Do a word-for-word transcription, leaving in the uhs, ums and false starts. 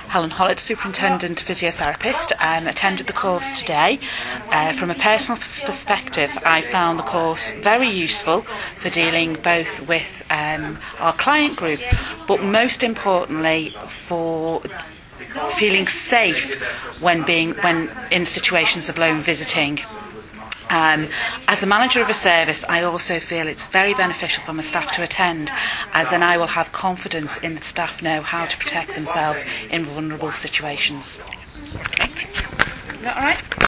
Helen Hollett, Superintendent Physiotherapist, um, attended the course today. Uh, from a personal perspective, I found the course very useful for dealing both with um, our client group, but most importantly for feeling safe when being when in situations of lone visiting. Um, as a manager of a service, I also feel it's very beneficial for my staff to attend, as then I will have confidence in the staff know how to protect themselves in vulnerable situations. Okay. Is that all right?